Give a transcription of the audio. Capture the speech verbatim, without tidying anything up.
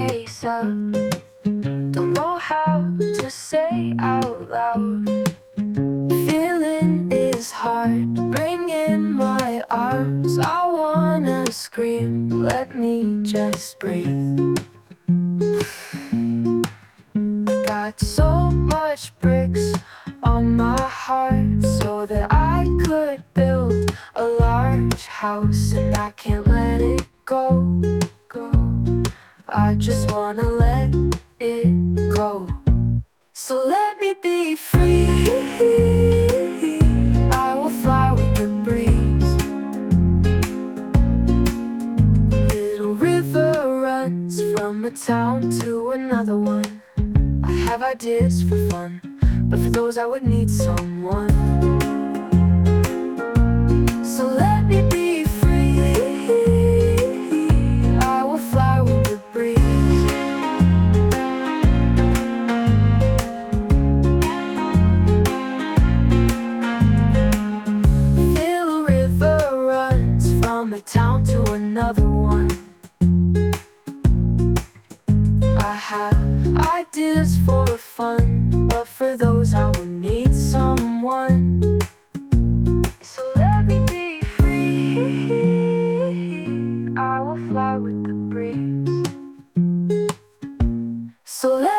case of don't know how to say out loud. Feeling is hard, bring in my arms. I wanna scream, let me just breathe. Got so much bricks on my heart so that I could build a large house, and I can't let it go, go. I just wanna let it go. So let me be free. I will fly with the breeze. Little river runs from a town to another one. I have ideas for fun, but for those I would need someone. So let me be free. I will fly with the breeze. Little river runs from a town to another one. I have ideas for fun, but for those I would need someone. So let me be free. I will fly with the breeze. So let